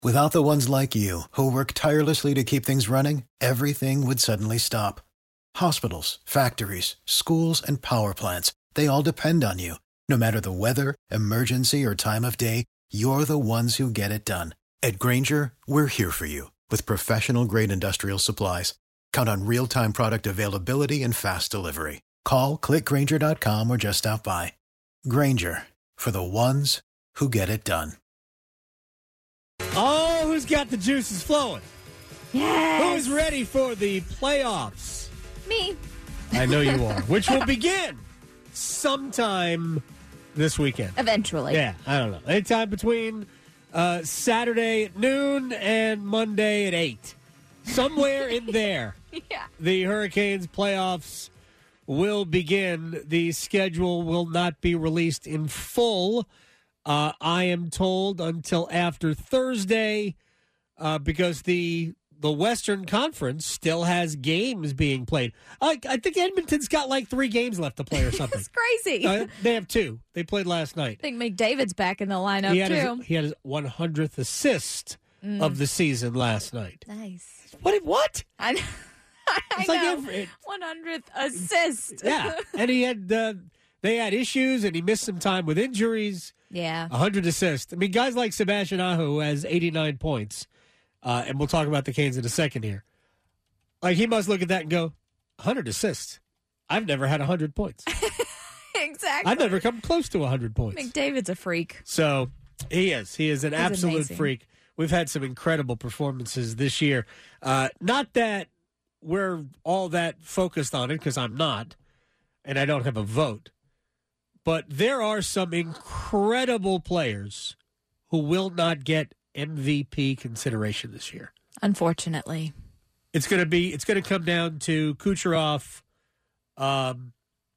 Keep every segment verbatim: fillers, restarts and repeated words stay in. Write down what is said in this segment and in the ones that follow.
Without the ones like you, who work tirelessly to keep things running, everything would suddenly stop. Hospitals, factories, schools, and power plants, they all depend on you. No matter the weather, emergency, or time of day, you're the ones who get it done. At Grainger, we're here for you with professional-grade industrial supplies. Count on real-time product availability and fast delivery. Call, click Grainger dot com, or just stop by. Grainger, for the ones who get it done. Oh, who's got the juices flowing? Yes. Who's ready for the playoffs? Me. I know you are. Which will begin sometime this weekend. Eventually. Yeah, I don't know. Anytime between uh, Saturday at noon and Monday at eight. Somewhere in there. Yeah. The Hurricanes playoffs will begin. The schedule will not be released in full, uh, I am told, until after Thursday, uh, because the the Western Conference still has games being played. I, I think Edmonton's got like three games left to play or something. It's crazy. Uh, they have two. They played last night. I think McDavid's back in the lineup, He had, too. his, he had his one hundredth assist Mm. of the season last night. Nice. What? What? I, I It's like know. every- one hundredth assist. Yeah, and he had uh, they had issues, and he missed some time with injuries. Yeah. one hundred assists. I mean, guys like Sebastian Aho, who has eighty-nine points, uh, and we'll talk about the Canes in a second here. Like, he must look at that and go, one hundred assists. I've never had one hundred points. Exactly. I've never come close to one hundred points. McDavid's a freak. So he is. He is an He's absolute amazing. freak. We've had some incredible performances this year. Uh, not that we're all that focused on it, because I'm not, and I don't have a vote. But there are some incredible players who will not get M V P consideration this year. Unfortunately. It's going to be. It's going to come down to Kucherov, um,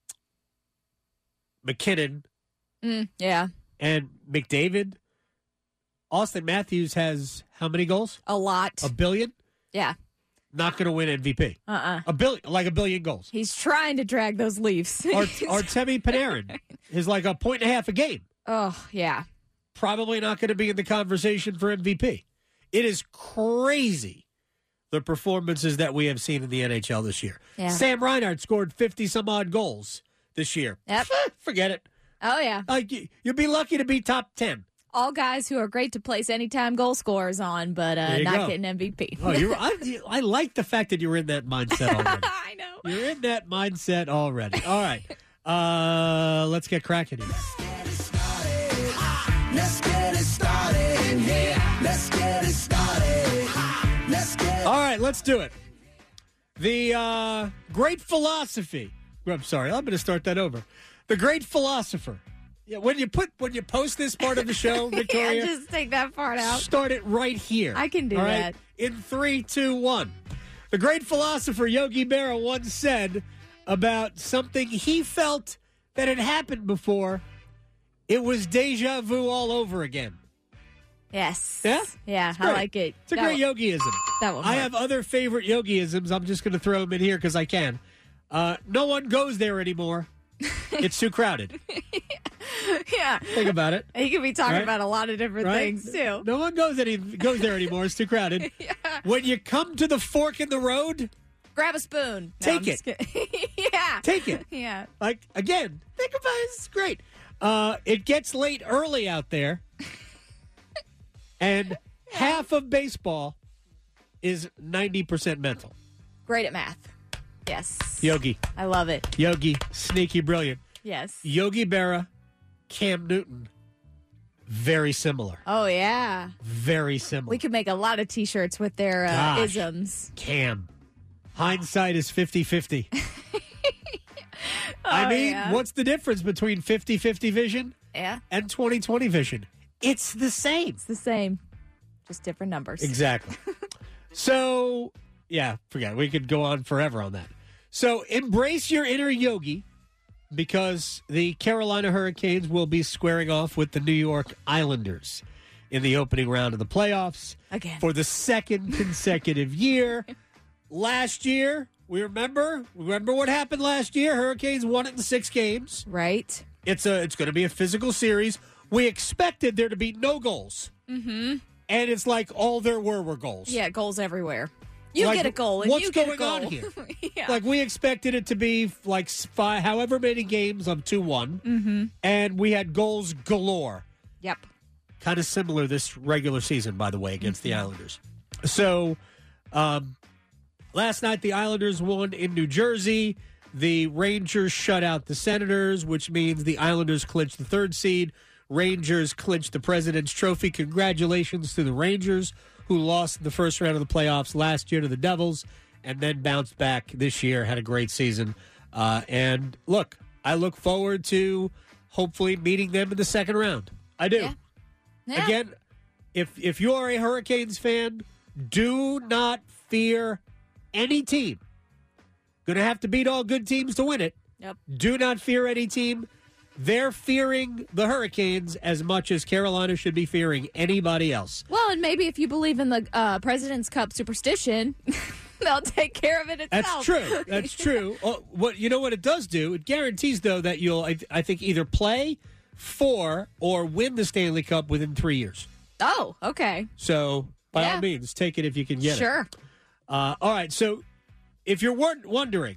McKinnon, Mm, yeah. and McDavid. Austin Matthews has how many goals? A lot. A billion? Yeah. Not going to win M V P. Uh-uh. A billion, like a billion goals. He's trying to drag those Leafs. Art, Artemi Panarin is like a point and a half a game. Oh, yeah. Probably not going to be in the conversation for M V P. It is crazy, the performances that we have seen in the N H L this year. Yeah. Sam Reinhart scored fifty-some-odd goals this year. Yep. Forget it. Oh, yeah. Like, you- you'll be lucky to be top ten. All guys who are great to place anytime goal scorers on, but uh, There you not go. getting M V P. Oh, you're, I, I like the fact that you're in that mindset already. I know. You're in that mindset already. All right. Uh, let's get cracking here. Let's get it started in here. Let's get it started. Let's get All right, let's do it. The uh, great philosophy. I'm sorry, I'm going to start that over. The great philosopher. Yeah, when you put when you post this part of the show, Victoria, Yeah, just take that part out. start it right here. I can do all right? that. In three, two, one. The great philosopher Yogi Berra once said about something he felt that had happened before. It was deja vu all over again. Yes. Yeah? Yeah, It's I great. like it. It's a That great one- yogiism. That one I worked. have other favorite yogiisms. I'm just going to throw them in here because I can. Uh, no one goes there anymore. It's too crowded. Yeah. Think about it. He could be talking Right? about a lot of different Right? things, too. No one goes any goes there anymore. It's too crowded. Yeah. When you come to the fork in the road, Grab a spoon. No, Take I'm just it. kidding. Yeah. take it. Yeah. Like, again, think about it. It's great. Uh, it gets late early out there, and half of baseball is ninety percent mental. Great at math. Yes. Yogi. I love it. Yogi. Sneaky brilliant. Yes. Yogi Berra, Cam Newton, very similar. Oh, yeah. Very similar. We could make a lot of T-shirts with their uh, Gosh. isms. Cam. Hindsight is fifty-fifty. I Oh, mean, yeah. what's the difference between fifty-fifty vision Yeah. and twenty twenty vision? It's the same. It's the same. Just different numbers. Exactly. So, yeah, forget it. We could go on forever on that. So, embrace your inner yogi because the Carolina Hurricanes will be squaring off with the New York Islanders in the opening round of the playoffs Again. for the second consecutive year. Last year, we remember remember what happened last year. Hurricanes won it in six games. Right? It's a it's going to be a physical series. We expected there to be no goals. Mm-hmm. and it's like all there were were goals. Yeah, goals everywhere. You Like, get a goal, and what's you get a going goal. on here? yeah. Like, we expected it to be like five, however many games of two one, mm-hmm. and we had goals galore. Yep. Kind of similar this regular season, by the way, against mm-hmm. the Islanders. So, um, last night the Islanders won in New Jersey. The Rangers shut out the Senators, which means the Islanders clinched the third seed. Rangers clinched the President's Trophy. Congratulations to the Rangers, who lost in the first round of the playoffs last year to the Devils and then bounced back this year, had a great season. Uh, and look, I look forward to hopefully meeting them in the second round. I do. Yeah. Yeah. Again, if if you are a Hurricanes fan, do not fear any team. Going to have to beat all good teams to win it. Yep. Do not fear any team. They're fearing the Hurricanes as much as Carolina should be fearing anybody else. Well, and maybe if you believe in the uh, President's Cup superstition, they'll take care of it itself. That's true. That's true. Uh, what you know what it does do? It guarantees, though, that you'll, I, I think, either play for or win the Stanley Cup within three years. Oh, okay. So, by Yeah. all means, take it if you can get Sure. it. Sure. Uh, all right. So, if you're wor- wondering,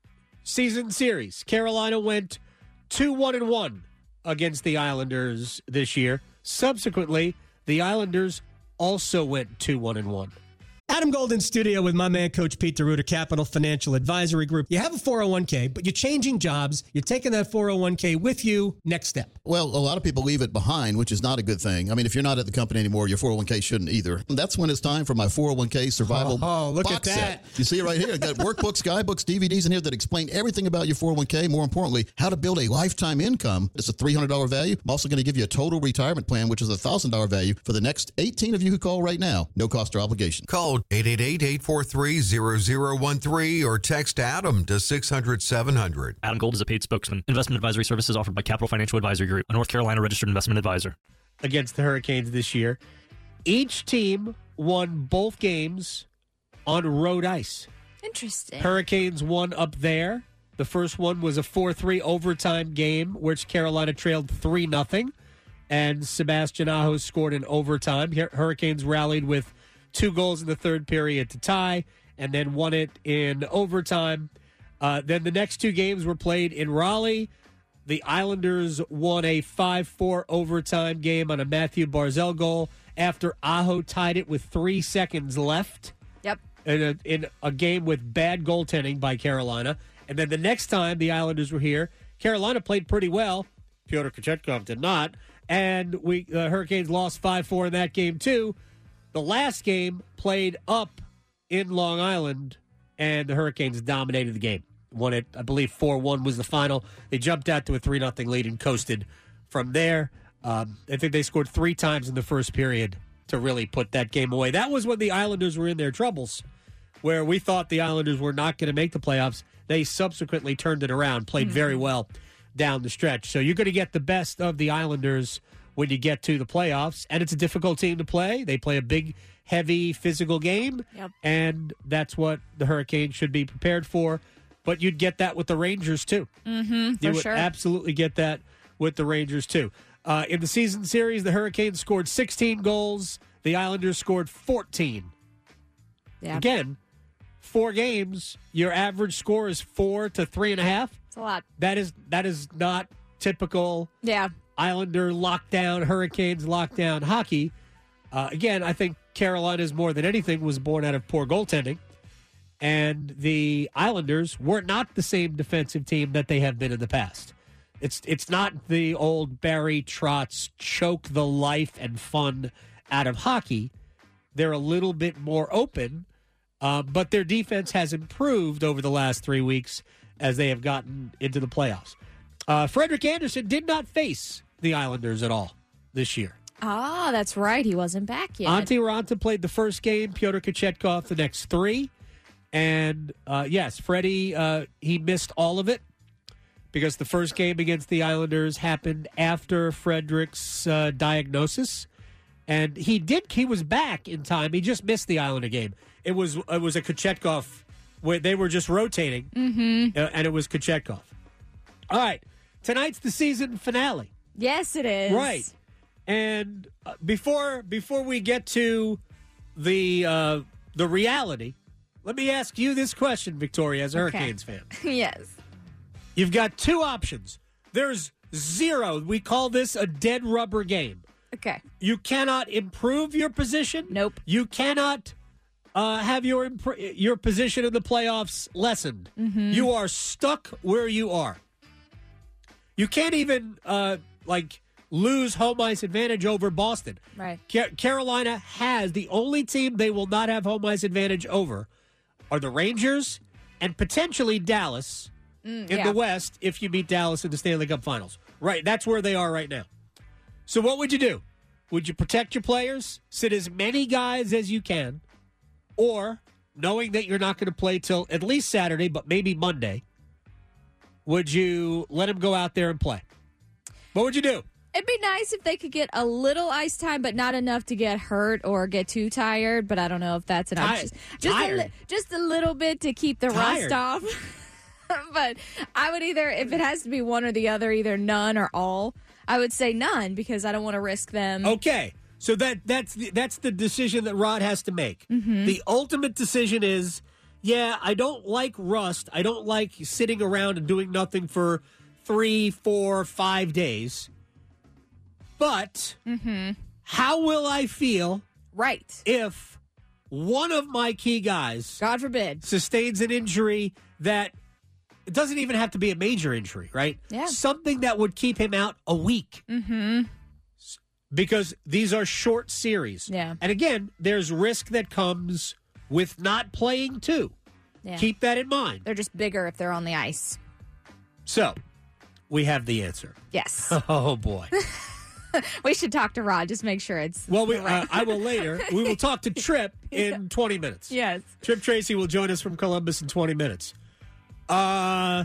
season series, Carolina went two one and one against the Islanders this year. Subsequently, the Islanders also went two one and one. Adam Golden studio with my man, Coach Pete DeRuta, Capital Financial Advisory Group. You have a four oh one k, but you're changing jobs. You're taking that four oh one k with you. Next step. Well, a lot of people leave it behind, which is not a good thing. I mean, if you're not at the company anymore, your four oh one k shouldn't either. And that's when it's time for my four oh one k survival Oh, look box at that. set. You see it right here. I got workbooks, guidebooks, D V Ds in here that explain everything about your four oh one k. More importantly, how to build a lifetime income. It's a three hundred dollars value. I'm also going to give you a total retirement plan, which is a one thousand dollars value for the next eighteen of you who call right now. No cost or obligation. Call eight eight eight, eight four three, zero zero one three or text Adam to six hundred, seven hundred. Adam Gold is a paid spokesman. Investment advisory services offered by Capital Financial Advisory Group, a North Carolina registered investment advisor. Against the Hurricanes this year. Each team won both games on road ice. Interesting. Hurricanes won up there. The first one was a four three overtime game, which Carolina trailed three nothing, and Sebastian Aho scored in overtime. Hur- Hurricanes rallied with two goals in the third period to tie, and then won it in overtime. Uh, then the next two games were played in Raleigh. The Islanders won a five four overtime game on a Matthew Barzal goal after Aho tied it with three seconds left Yep. in a, in a game with bad goaltending by Carolina. And then the next time the Islanders were here, Carolina played pretty well. Pyotr Kochetkov did not. And we the Hurricanes lost five four in that game, too. The last game played up in Long Island, and the Hurricanes dominated the game. Won it, I believe, four one was the final. They jumped out to a three nothing lead and coasted from there. Um, I think they scored three times in the first period to really put that game away. That was when the Islanders were in their troubles, where we thought the Islanders were not going to make the playoffs. They subsequently turned it around, played mm-hmm. very well down the stretch. So you're going to get the best of the Islanders when you get to the playoffs, and it's a difficult team to play. They play a big, heavy, physical game, yep. and that's what the Hurricanes should be prepared for. But you'd get that with the Rangers, too. Mm-hmm, for you would sure. absolutely get that with the Rangers, too. Uh, in the season series, the Hurricanes scored sixteen goals. The Islanders scored fourteen. Yeah. Again, four games, your average score is four to three and a half. It's a lot. That is that is not typical Yeah. Islander lockdown, Hurricanes lockdown hockey. Uh, again, I think Carolina's more than anything was born out of poor goaltending. And the Islanders were not the same defensive team that they have been in the past. It's it's not the old Barry Trotz choke the life and fun out of hockey. They're a little bit more open, uh, but their defense has improved over the last three weeks as they have gotten into the playoffs. Uh, Frederick Anderson did not face the Islanders at all this year. Ah, that's right. He wasn't back yet. Antti Raanta played the first game, Pyotr Kochetkov the next three. And, uh, yes, Freddie, uh, he missed all of it because the first game against the Islanders happened after Frederick's uh, diagnosis. And he did, he was back in time. He just missed the Islander game. It was it was a Kochetkov where they were just rotating, mm-hmm. uh, and it was Kochetkov. All right, tonight's the season finale. Yes, it is. Right. And uh, before before we get to the uh, the reality, let me ask you this question, Victoria, as a Okay. Hurricanes fan. Yes. You've got two options. There's zero. We call this a dead rubber game. Okay. You cannot improve your position. Nope. You cannot uh, have your imp- your position in the playoffs lessened. Mm-hmm. You are stuck where you are. You can't even uh, like lose home ice advantage over Boston. Right. Ca- Carolina has the only team they will not have home ice advantage over are the Rangers and potentially Dallas Mm, in yeah. the West if you beat Dallas in the Stanley Cup Finals. Right, that's where they are right now. So what would you do? Would you protect your players, sit as many guys as you can, or knowing that you're not going to play till at least Saturday, but maybe Monday, would you let them go out there and play? What would you do? It'd be nice if they could get a little ice time, but not enough to get hurt or get too tired. But I don't know if that's enough. Tired. Just, just, a, Tired. li- just a little bit to keep the Tired. rust off. But I would either, if it has to be one or the other, either none or all, I would say none because I don't want to risk them. Okay, so that that's the, that's the decision that Rod has to make. Mm-hmm. The ultimate decision is, yeah, I don't like rust. I don't like sitting around and doing nothing for three, four, five days. But Mm-hmm. how will I feel Right. if one of my key guys God forbid. sustains an injury that it doesn't even have to be a major injury, right? Yeah. Something that would keep him out a week. Mm-hmm. Because these are short series. Yeah. And again, there's risk that comes with not playing too. Yeah. Keep that in mind. They're just bigger if they're on the ice. So, we have the answer. Yes. Oh, boy. We should talk to Rod. Just make sure it's. Well, we, the right- uh, I will later. We will talk to Trip in twenty minutes. Yes. Trip Tracy will join us from Columbus in twenty minutes. Uh,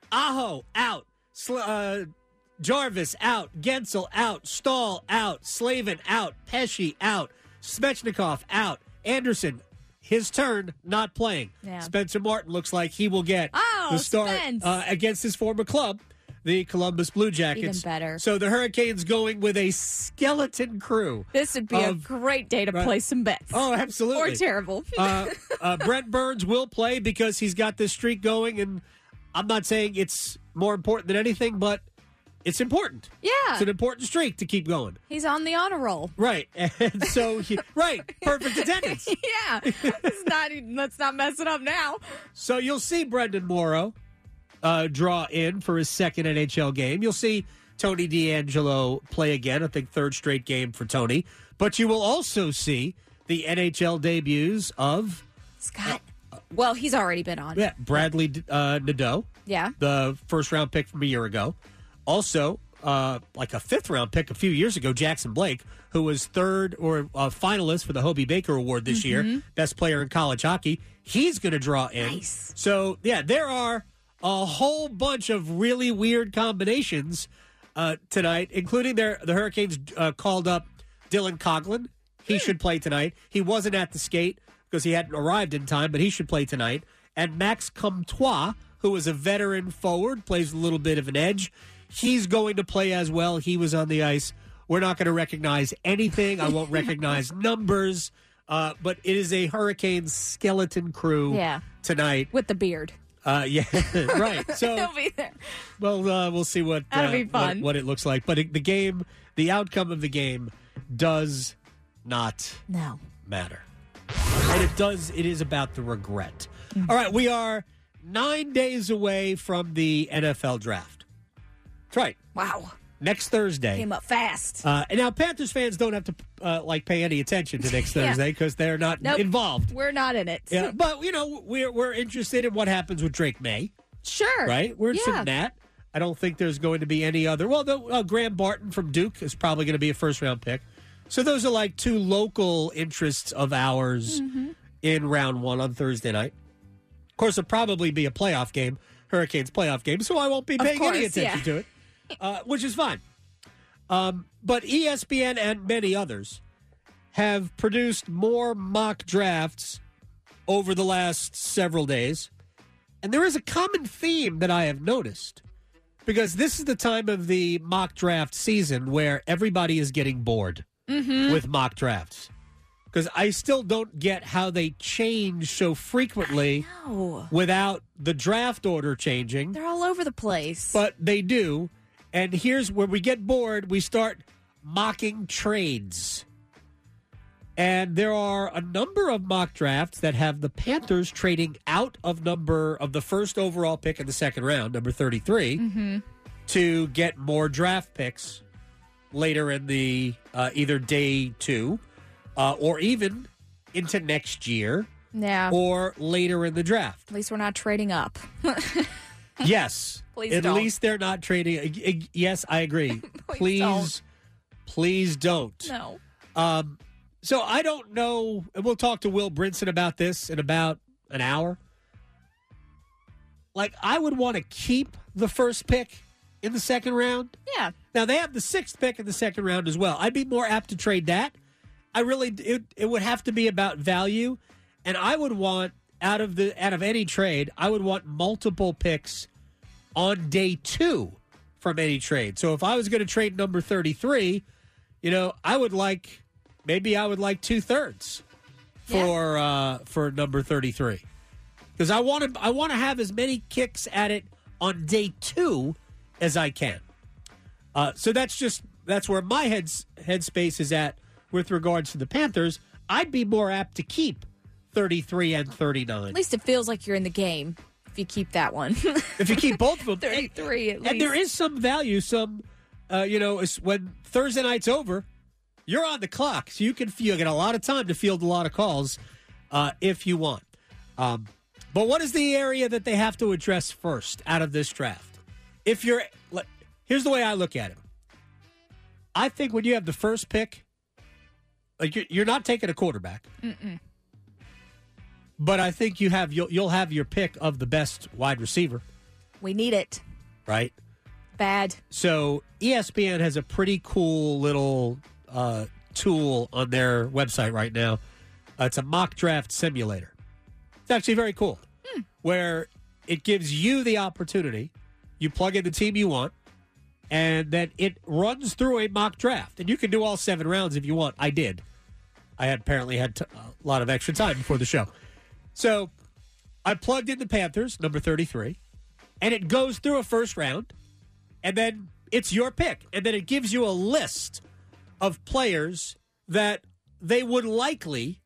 Aho out. Sl- uh, Jarvis out. Gensel out. Stahl out. Slavin out. Pesci out. Svechnikov out. Anderson, his turn, not playing. Yeah. Spencer Martin looks like he will get Oh, the start Spence. uh, against his former club, the Columbus Blue Jackets. Even better. So the Hurricanes going with a skeleton crew. This would be a of- great day to right. play some bets. Oh, absolutely. Or terrible. uh, uh, Brent Burns will play because he's got this streak going, and I'm not saying it's more important than anything, but it's important. Yeah. It's an important streak to keep going. He's on the honor roll. Right. And so, he, right, perfect attendance. Yeah. It's not, let's not mess it up now. So you'll see Brendan Morrow uh, draw in for his second N H L game. You'll see Tony DeAngelo play again, I think third straight game for Tony. But you will also see the N H L debuts of Scott. Well, he's already been on. yeah, Bradley uh, Nadeau, Yeah. the first round pick from a year ago. Also, uh, like a fifth round pick a few years ago, Jackson Blake, who was third or a finalist for the Hobie Baker Award this year, best player in college hockey. He's going to draw in. Nice. So, yeah, there are a whole bunch of really weird combinations uh, tonight, including their the Hurricanes uh, called up Dylan Coughlin. He should play tonight. He wasn't at the skate because he hadn't arrived in time, but he should play tonight. And Max Comtois, who is a veteran forward, plays a little bit of an edge. He's going to play as well. He was on the ice. We're not going to recognize anything. I won't recognize numbers. Uh, but it is a Hurricanes skeleton crew Yeah. tonight. With the beard. Uh, yeah, right. So, He'll be there. well, uh, we'll see what, That'll uh, be what fun. what it looks like. But it, the game, the outcome of the game, does not No. matter, and it does. It is about the regret. All right, we are nine days away from the N F L draft. That's right. Wow. Next Thursday. Came up fast. Uh, and now Panthers fans don't have to uh, like pay any attention to next Yeah. Thursday because they're not Nope. involved. We're not in it. Yeah, but you know we're we're interested in what happens with Drake May, Sure. right? We're interested yeah. in that. I don't think there's going to be any other. Well, the, uh, Graham Barton from Duke is probably going to be a first round pick. So those are like two local interests of ours Mm-hmm. in round one on Thursday night. Of course, it'll probably be a playoff game, Hurricanes playoff game, so I won't be Of paying any course, attention yeah. to it, uh, which is fine. Um, but E S P N and many others have produced more mock drafts over the last several days. And there is a common theme that I have noticed because this is the time of the mock draft season where everybody is getting bored Mm-hmm. with mock drafts. Because I still don't get how they change so frequently No. without the draft order changing. They're all over the place. But they do. And here's where we get bored. We start mocking trades. And there are a number of mock drafts that have the Panthers trading out of number of the first overall pick in the second round, number thirty-three, Mm-hmm. to get more draft picks later in the uh, either day two uh, or even into next year yeah. or later in the draft. At least we're not trading up. Yes. Please At don't. least they're not trading. uh, uh, Yes, I agree. Please please, don't. please don't. No. Um, so I don't know, and we'll talk to Will Brinson about this in about an hour. Like, I would want to keep the first pick in the second round. Yeah. Now, they have the sixth pick in the second round as well. I'd be more apt to trade that. I really, it, it would have to be about value, and I would want, out of the out of any trade, I would want multiple picks on day two from any trade. So if I was going to trade number thirty-three, you know, I would like, maybe I would like two-thirds for uh, for number thirty-three. Because I want to I want to have as many kicks at it on day two as I can. Uh, so that's just that's where my head's headspace is at with regards to the Panthers. I'd be more apt to keep thirty-three and thirty-nine. At least it feels like you're in the game if you keep that one. If you keep both of them. thirty-three at least. And there is some value, some, uh, you know, it's when Thursday night's over, you're on the clock. So you can you get a lot of time to field a lot of calls uh, if you want. Um, but what is the area that they have to address first out of this draft? If you're, like, here's the way I look at it. I think when you have the first pick, like you're, you're not taking a quarterback. Mm-mm. But I think you have you'll, you'll have your pick of the best wide receiver, We need it. right? Bad. So E S P N has a pretty cool little uh, tool on their website right now. Uh, it's a mock draft simulator. It's actually very cool, Hmm. where it gives you the opportunity. You plug in the team you want, and then it runs through a mock draft. And you can do all seven rounds if you want. I did. I had apparently had t- a lot of extra time before the show. So I plugged in the Panthers, number thirty-three, and it goes through a first round, and then it's your pick. And then it gives you a list of players that they would likely,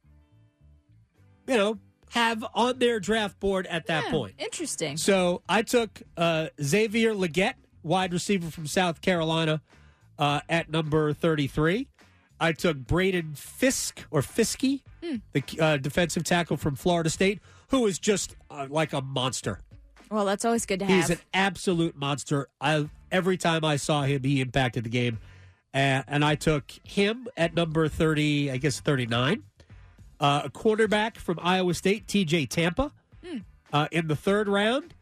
you know, have on their draft board at that Yeah, point. Interesting. So I took uh, Xavier Legette, wide receiver from South Carolina, uh, at number thirty-three. I took Braden Fisk, or Fiske, Hmm. the uh, defensive tackle from Florida State, who is just uh, like a monster. Well, that's always good to He's have. an absolute monster. I Every time I saw him, he impacted the game. Uh, and I took him at number thirty, I guess thirty-nine. Uh, a quarterback from Iowa State, T J Tampa, Hmm. uh, in the third round.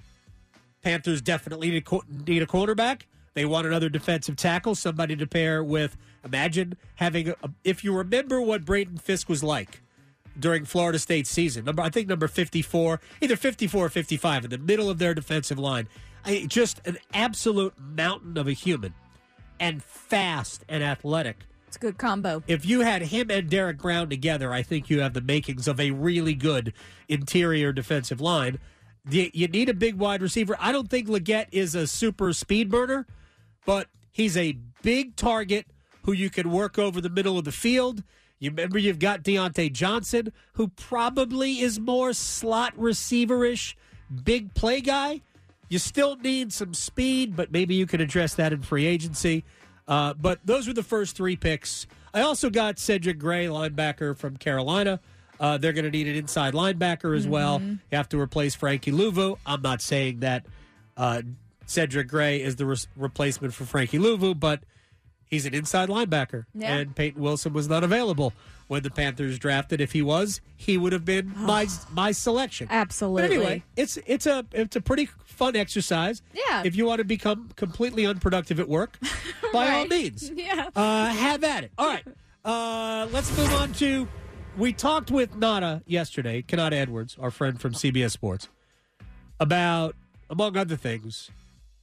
Panthers definitely need a, qu- need a quarterback. They want another defensive tackle, somebody to pair with. Imagine having, a, if you remember what Braden Fisk was like during Florida State's season, number I think number fifty-four, either fifty-four or fifty-five, in the middle of their defensive line. I, just an absolute mountain of a human, and fast and athletic. It's a good combo. If you had him and Derek Brown together, I think you have the makings of a really good interior defensive line. You you need a big wide receiver. I don't think Legette is a super speed burner, but he's a big target who you can work over the middle of the field. You remember you've got Deontay Johnson, who probably is more slot receiver-ish, big play guy. You still need some speed, but maybe you can address that in free agency. Uh, but those were the first three picks. I also got Cedric Gray, linebacker from Carolina. Uh, they're going to need an inside linebacker as well. You have to replace Frankie Louvu. I'm not saying that uh, Cedric Gray is the re- replacement for Frankie Louvu, but he's an inside linebacker. Yeah. And Peyton Wilson was not available when the Panthers drafted. If he was, he would have been my my selection. Absolutely. But anyway, it's it's a it's a pretty fun exercise. Yeah. If you want to become completely unproductive at work, by all Right. means, Yeah. uh, have at it. All right, uh, let's move on to. We talked with Nada yesterday, Kanata Edwards, our friend from C B S Sports, about, among other things,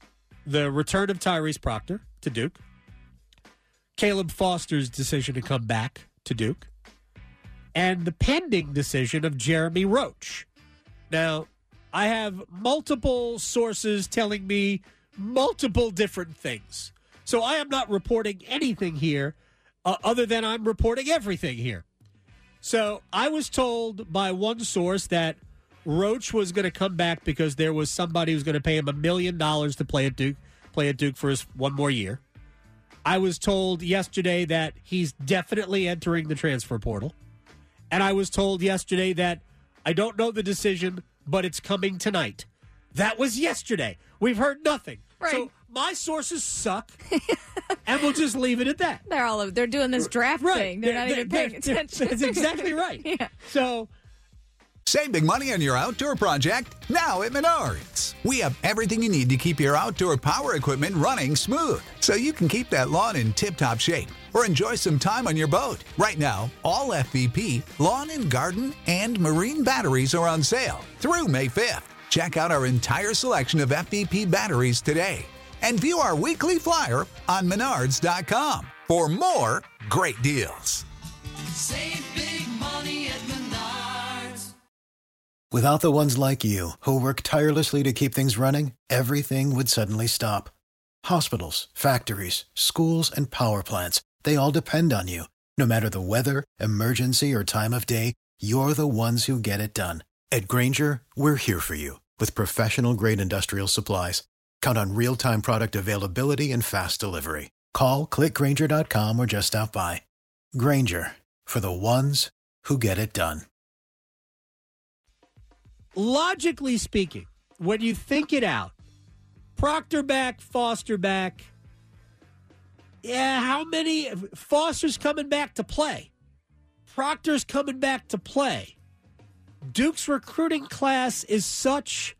the return of Tyrese Proctor to Duke, Caleb Foster's decision to come back to Duke, and the pending decision of Jeremy Roach. Now, I have multiple sources telling me multiple different things. So I am not reporting anything here uh, other than I'm reporting everything here. So I was told by one source that Roach was going to come back because there was somebody who was going to pay him a million dollars to play at Duke, play at Duke for his one more year. I was told yesterday that he's definitely entering the transfer portal. And I was told yesterday that I don't know the decision, but it's coming tonight. That was yesterday. We've heard nothing. Right. So my sources suck, and we'll just leave it at that. They're all they're doing this draft right. thing. They're, they're not even paying they're, attention. That's exactly right. Yeah. So save big money on your outdoor project now at Menards. We have everything you need to keep your outdoor power equipment running smooth, so you can keep that lawn in tip-top shape or enjoy some time on your boat. Right now, all F V P, lawn and garden, and marine batteries are on sale through May fifth. Check out our entire selection of F V P batteries today and view our weekly flyer on menards dot com for more great deals. Save big money at Menards. Without the ones like you, who work tirelessly to keep things running, everything would suddenly stop. Hospitals, factories, schools, and power plants, they all depend on you. No matter the weather, emergency, or time of day, you're the ones who get it done. At Grainger, we're here for you with professional-grade industrial supplies. Count on real-time product availability and fast delivery. Call, click Grainger dot com, or just stop by. Grainger, for the ones who get it done. logically speaking, when you think it out, Proctor back, Foster back. Yeah, how many? Foster's coming back to play. Proctor's coming back to play. Duke's recruiting class is such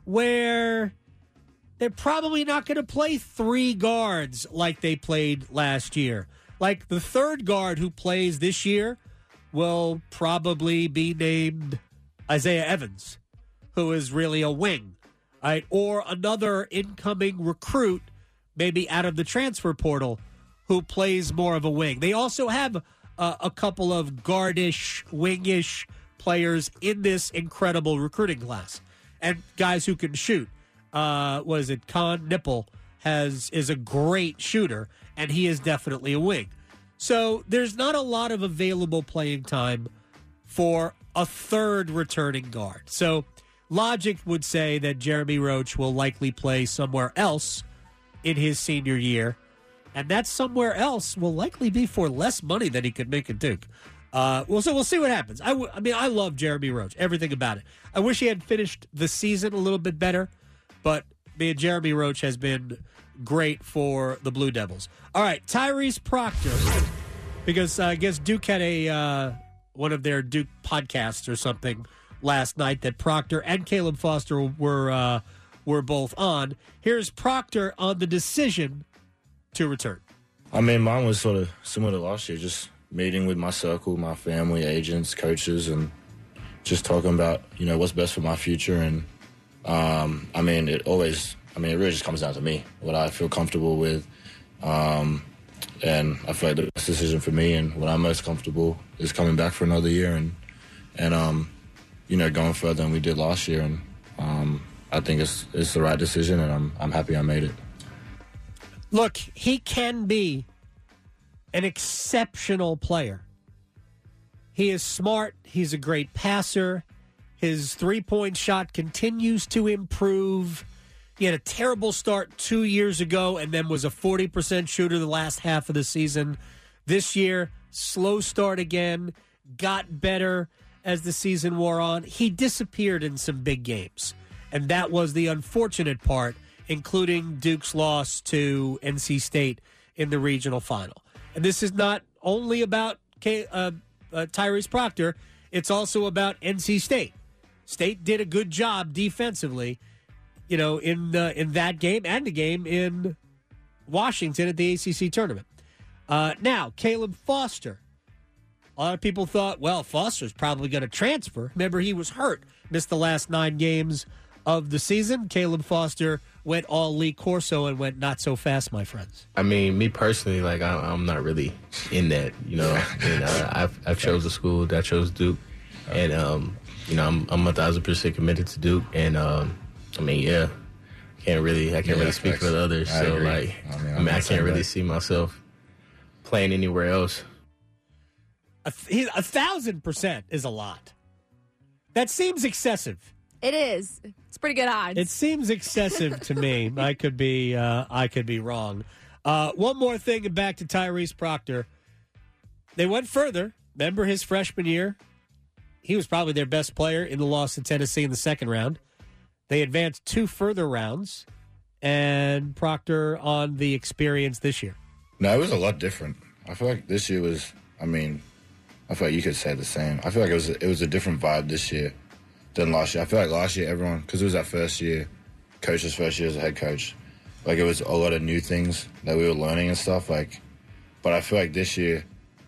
where they're probably not going to play three guards like they played last year. Like the third guard who plays this year will probably be named Isaiah Evans, who is really a wing, right? Or another incoming recruit, maybe out of the transfer portal, who plays more of a wing. They also have uh, a couple of guardish, wingish players in this incredible recruiting class, and guys who can shoot. Uh, what is it? Con Nipple has is a great shooter, and he is definitely a wing. So there's not a lot of available playing time for a third returning guard. So logic would say that Jeremy Roach will likely play somewhere else in his senior year, and that somewhere else will likely be for less money than he could make at Duke. Uh, well, so we'll see what happens. I, w- I mean, I love Jeremy Roach, everything about it. I wish he had finished the season a little bit better, but man, Jeremy Roach has been great for the Blue Devils. All right, Tyrese Proctor, because uh, I guess Duke had a uh, one of their Duke podcasts or something last night that Proctor and Caleb Foster were uh, were both on. Here's Proctor on the decision to return. I mean, mine was sort of similar to last year, just meeting with my circle, my family, agents, coaches, and just talking about, you know, what's best for my future. And, um, I mean, it always, I mean, it really just comes down to me, what I feel comfortable with. Um, and I feel like the best decision for me and what I'm most comfortable is coming back for another year and, and um, you know, going further than we did last year. And um, I think it's it's the right decision, and I'm I'm happy I made it. Look, he can be an exceptional player. He is smart. He's a great passer. His three-point shot continues to improve. He had a terrible start two years ago and then was a forty percent shooter the last half of the season. This year, slow start again, got better as the season wore on. He disappeared in some big games, and that was the unfortunate part, including Duke's loss to N C State in the regional final. And this is not only about K, uh, uh, Tyrese Proctor. It's also about N C State. State did a good job defensively, you know, in the, in that game and the game in Washington at the A C C tournament. Uh, now, Caleb Foster. A lot of people thought, well, Foster's probably going to transfer. Remember, he was hurt, missed the last nine games of the season. Caleb Foster went all Lee Corso and went not so fast, my friends. I mean, me personally, like I, I'm not really in that, you know. And uh, I've I've chose a school that chose Duke, and um, you know, I'm I'm a thousand percent committed to Duke, and um, I mean, yeah, can't really I can't Yeah, really speak facts. for the others, I so agree. like I mean, I, I'm mean, I the same can't really way. see myself playing anywhere else. A, th- a thousand percent is a lot. That seems excessive. It is. It's pretty good odds. It seems excessive to me. I could be uh, I could be wrong. Uh, one more thing, and back to Tyrese Proctor. They went further. Remember his freshman year? He was probably their best player in the loss to Tennessee in the second round. They advanced two further rounds, and Proctor on the experience this year. No, it was a lot different. I feel like this year was, I mean, I feel like you could say the same. I feel like it was it was a different vibe this year than last year. I feel like last year everyone, because it was our first year, coach's first year as a head coach, like it was a lot of new things that we were learning and stuff. Like, but I feel like this year,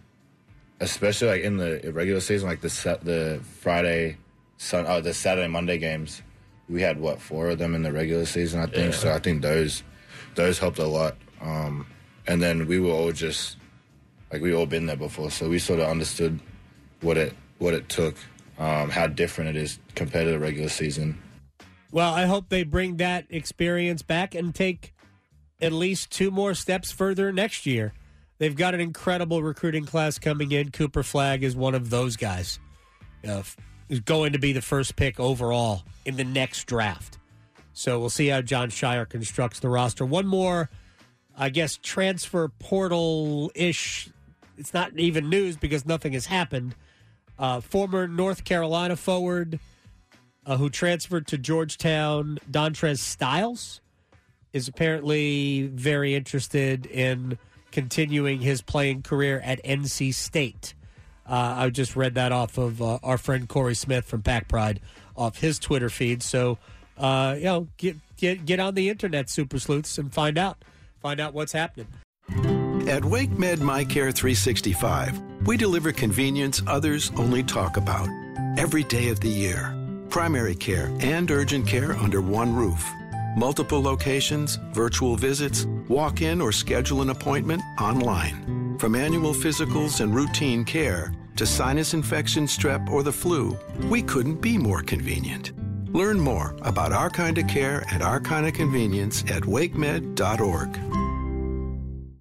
especially like in the regular season, like the set, the Friday, Sun, oh, the Saturday Monday games, we had what four of them in the regular season, I think. Yeah. So I think those those helped a lot. Um, and then we were all just like we all been there before, so we sort of understood what it what it took. Um, how different it is compared to the regular season. Well, I hope they bring that experience back and take at least two more steps further next year. They've got an incredible recruiting class coming in. Cooper Flagg is one of those guys. Uh, is going to be the first pick overall in the next draft. So we'll see how John Shire constructs the roster. One more, I guess, transfer portal-ish. It's not even news because nothing has happened. Uh, former North Carolina forward uh, who transferred to Georgetown, Dontrez Styles, is apparently very interested in continuing his playing career at N C State. Uh, I just read that off of uh, our friend Corey Smith from Pack Pride off his Twitter feed. So, uh, you know, get get get on the internet, Super Sleuths, and find out find out what's happening. At WakeMed MyCare three sixty-five, we deliver convenience others only talk about. Every day of the year. Primary care and urgent care under one roof. Multiple locations, virtual visits, walk-in or schedule an appointment online. From annual physicals and routine care to sinus infection, strep, or the flu, we couldn't be more convenient. Learn more about our kind of care and our kind of convenience at wakemed dot org.